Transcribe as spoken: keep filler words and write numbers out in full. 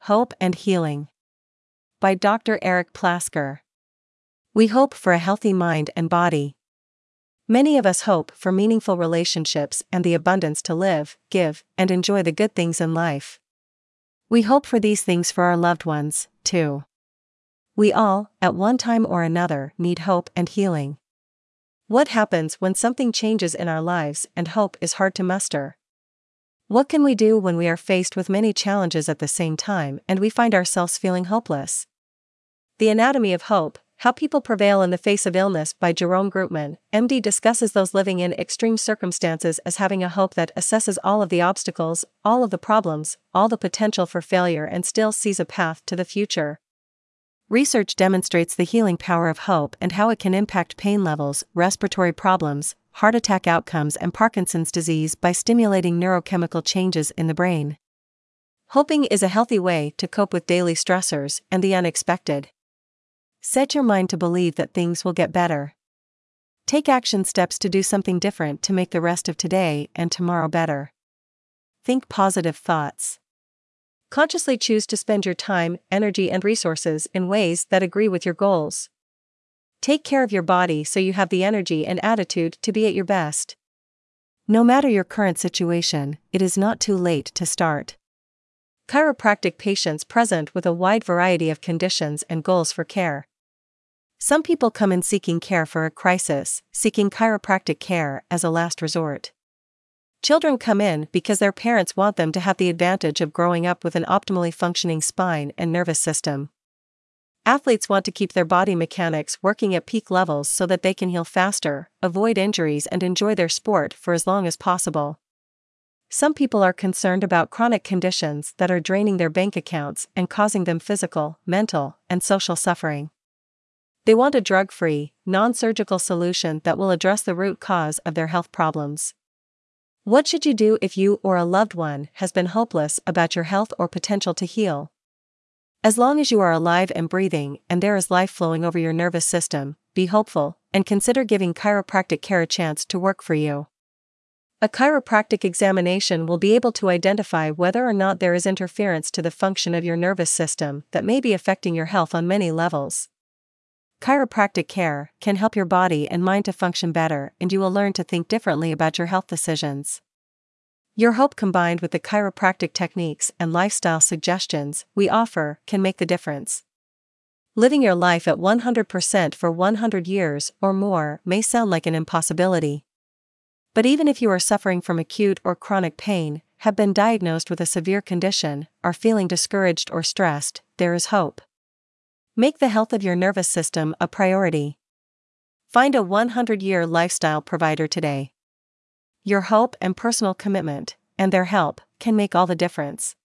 Hope and Healing by Doctor Eric Plasker. We hope for a healthy mind and body. Many of us hope for meaningful relationships and the abundance to live, give, and enjoy the good things in life. We hope for these things for our loved ones, too. We all, at one time or another, need hope and healing. What happens when something changes in our lives and hope is hard to muster? What can we do when we are faced with many challenges at the same time and we find ourselves feeling hopeless? The Anatomy of Hope: How People Prevail in the Face of Illness by Jerome Groopman, M D discusses those living in extreme circumstances as having a hope that assesses all of the obstacles, all of the problems, all the potential for failure and still sees a path to the future. Research demonstrates the healing power of hope and how it can impact pain levels, respiratory problems, heart attack outcomes and Parkinson's disease by stimulating neurochemical changes in the brain. Hoping is a healthy way to cope with daily stressors and the unexpected. Set your mind to believe that things will get better. Take action steps to do something different to make the rest of today and tomorrow better. Think positive thoughts. Consciously choose to spend your time, energy, and resources in ways that agree with your goals. Take care of your body so you have the energy and attitude to be at your best. No matter your current situation, it is not too late to start. Chiropractic patients present with a wide variety of conditions and goals for care. Some people come in seeking care for a crisis, seeking chiropractic care as a last resort. Children come in because their parents want them to have the advantage of growing up with an optimally functioning spine and nervous system. Athletes want to keep their body mechanics working at peak levels so that they can heal faster, avoid injuries, and enjoy their sport for as long as possible. Some people are concerned about chronic conditions that are draining their bank accounts and causing them physical, mental, and social suffering. They want a drug-free, non-surgical solution that will address the root cause of their health problems. What should you do if you or a loved one has been hopeless about your health or potential to heal? As long as you are alive and breathing and there is life flowing over your nervous system, be hopeful and consider giving chiropractic care a chance to work for you. A chiropractic examination will be able to identify whether or not there is interference to the function of your nervous system that may be affecting your health on many levels. Chiropractic care can help your body and mind to function better, and you will learn to think differently about your health decisions. Your hope combined with the chiropractic techniques and lifestyle suggestions we offer can make the difference. Living your life at one hundred percent for one hundred years or more may sound like an impossibility. But even if you are suffering from acute or chronic pain, have been diagnosed with a severe condition, are feeling discouraged or stressed, there is hope. Make the health of your nervous system a priority. Find a one hundred year lifestyle provider today. Your hope and personal commitment, and their help, can make all the difference.